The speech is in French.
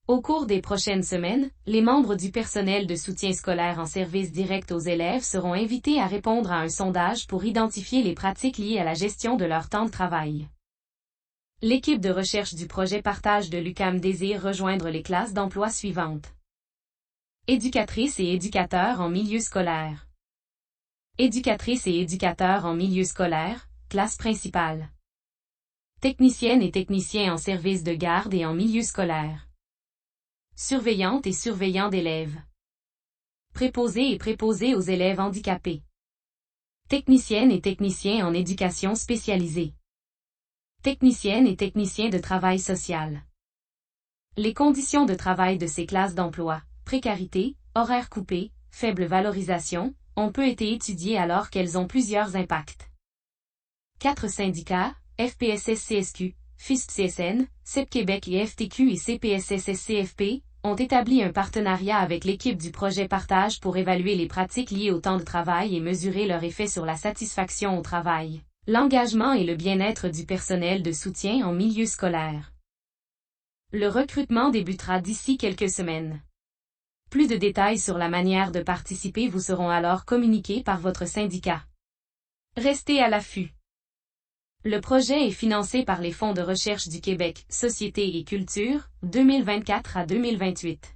Au cours des prochaines semaines, les membres du personnel de soutien scolaire en service direct aux élèves seront invités à répondre à un sondage pour identifier les pratiques liées à la gestion de leur temps de travail. L'équipe de recherche du projet Partage de l'UQAM désire rejoindre les classes d'emploi suivantes. Éducatrices et éducateurs en milieu scolaire. Éducatrices et éducateurs en milieu scolaire, classe principale. Techniciennes et techniciens en service de garde et en milieu scolaire. Surveillantes et surveillants d'élèves. Préposés et préposés aux élèves handicapés. Techniciennes et techniciens en éducation spécialisée. Techniciennes et techniciens de travail social. Les conditions de travail de ces classes d'emploi, précarité, horaires coupés, faible valorisation, ont peu été étudiées alors qu'elles ont plusieurs impacts. 4 syndicats, FPSS-CSQ, FISP-CSN, CEP-Québec et FTQ et CPSSS-CFP, ont établi un partenariat avec l'équipe du projet Partage pour évaluer les pratiques liées au temps de travail et mesurer leur effet sur la satisfaction au travail, l'engagement et le bien-être du personnel de soutien en milieu scolaire. Le recrutement débutera d'ici quelques semaines. Plus de détails sur la manière de participer vous seront alors communiqués par votre syndicat. Restez à l'affût. Le projet est financé par les Fonds de recherche du Québec, Société et Culture, 2024 à 2028.